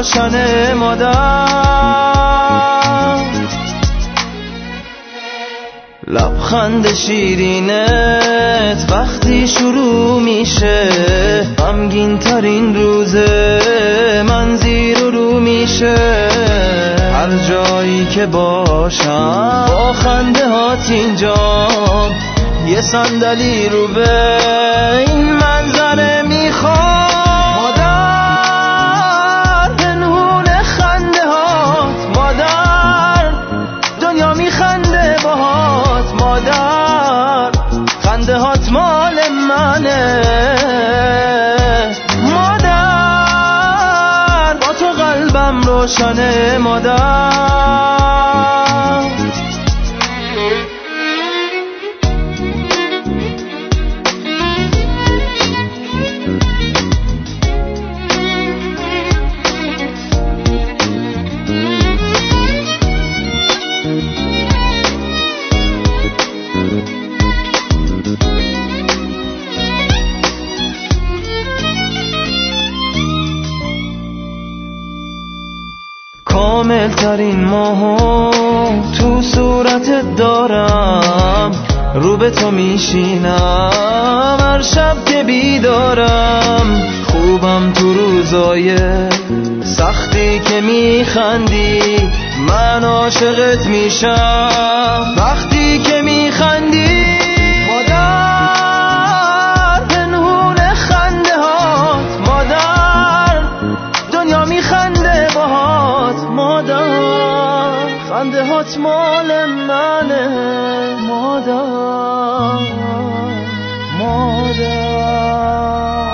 روشن مادر، لبخند شیرینت وقتی شروع میشه غمگین ترین روزه من زیر و رو میشه. هر جایی که باشم با خنده هات اینجام، یه صندلی رو به این منظره میخوام. مادر پنهون خنده هات، مادر دنیا میخنده باهات، مادر خنده هات مال منه، مادر با تو قلبم روشنه مادر. کامل ترین ماهو تو صورتت دارم، رو به تو میشینم هر شب که بیدارم. خوبم تو روزای سختی که میخندی، من عاشقت میشم وقتی که میخندی. مادر پنهون خنده هات، مادر دنیا میخنده باهات، مادر خنده هات مال منه، مادر مادر.